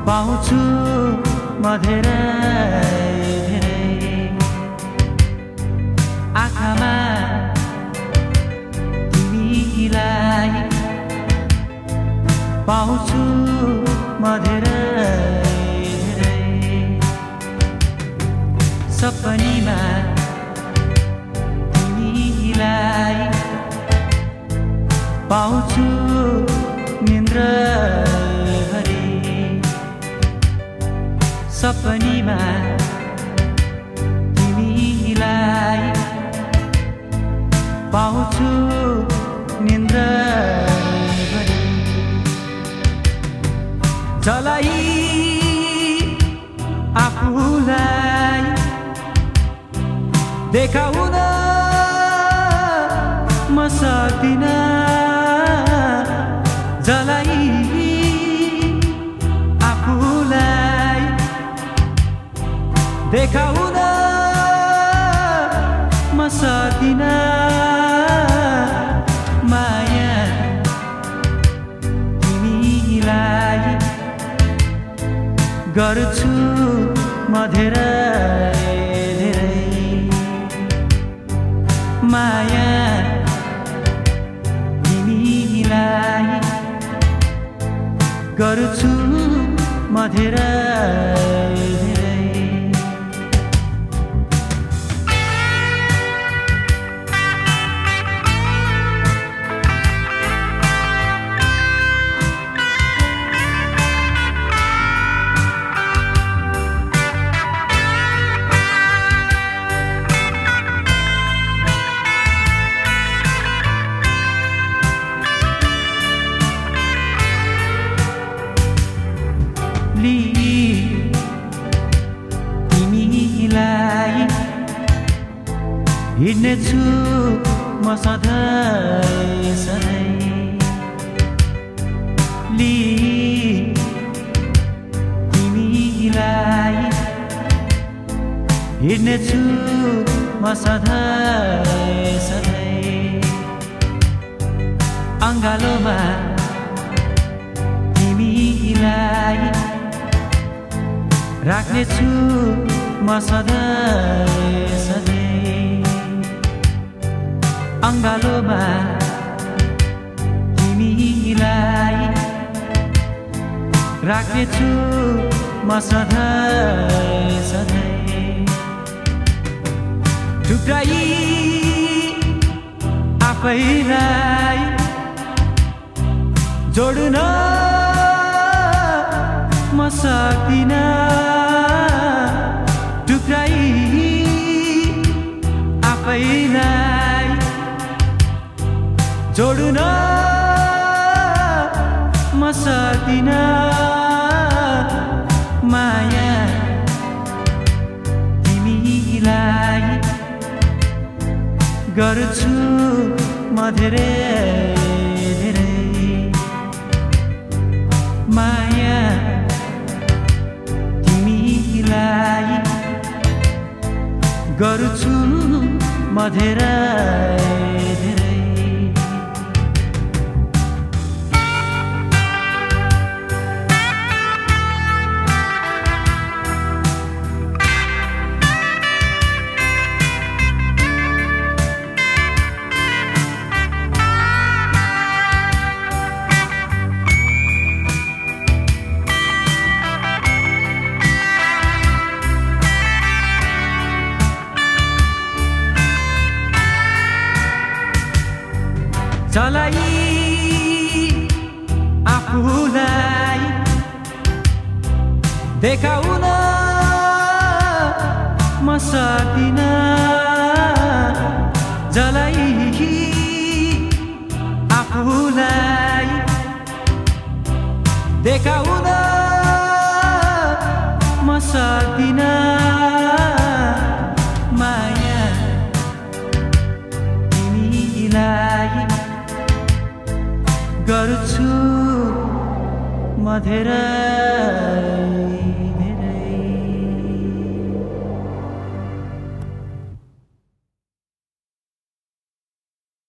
पाउँछु म धेरै धेरै आँखामा तिमीलाई पाउँछु म धेरै धेरै सपनीमा तिमीलाई पाउँछु निन्द्राभरि सपनीमा तिमीलाई पाउँछु निन्द्राभरि जलाई आफूलाई देखाउन म सक्दिन जलाई आफूलाई देखाउन म सक्दिन माया तिमीलाई गर्छु म धेरै धेरै माया तिमीलाई गर्छु म धेरै धेरै तिमीलाई हिँड्नेछु म सधैँ सधैँ तिमीलाई हिँड्नेछु म सधैँ सधैँ अङ्गालोमा तिमीलाई राख्नेछु म सधैँ सधैँ अङ्गालोमा तिमीलाई राख्नेछु म सधैँ सधैँ टुक्राई आफैलाई जोड्न म सक्दिन टुक्राई आफैलाई जोड्न म सक्दिन माया तिमीलाई गर्छु म धेरै धेरै माया तिमीलाई गर्छु म धेरै धेरै जलाई आफूलाई देखाउन म सक्दिन जलाई आफूलाई देखाउन म सक्दिन माया तिमीलाई गर्छु म धेरै